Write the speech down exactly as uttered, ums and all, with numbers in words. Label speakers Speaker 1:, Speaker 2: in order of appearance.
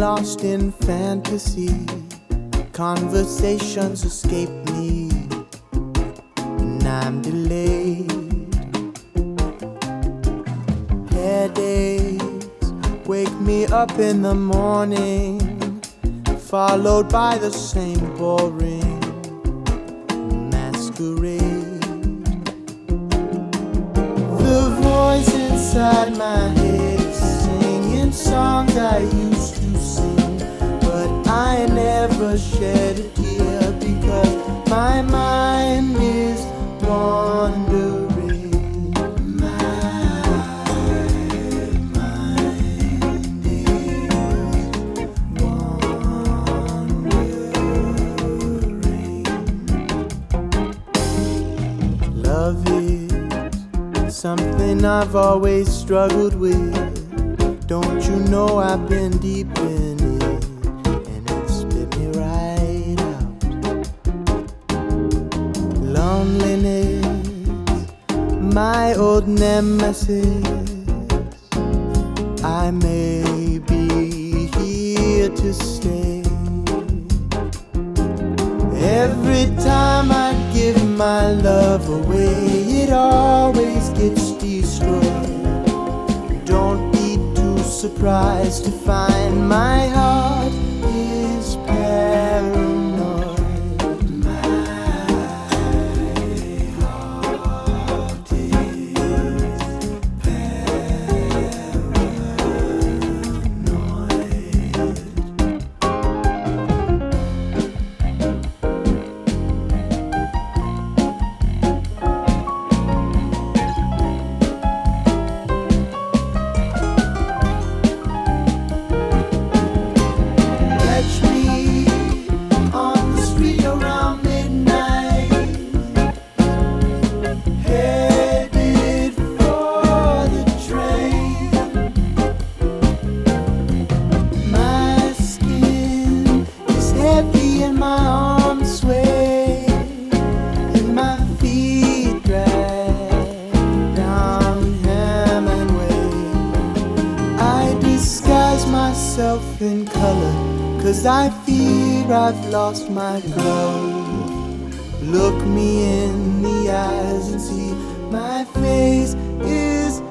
Speaker 1: lost in fantasy. Conversations escape me, and I'm delayed. Headaches wake me up in the morning, followed by the same boring masquerade. The voice inside my head is singing songs I used to sing, but I never shed a tear because my mind is wandering. Love is something I've always struggled with. Don't you know I've been deep in it, and it spit me right out. Loneliness, my old nemesis. I may be here to stay. Every time I give my love away, it always gets destroyed. Don't be too surprised to find my heart is paranoid. My heart is paranoid. Myself in color, 'cause I fear I've lost my glow. Look me in the eyes and see my face is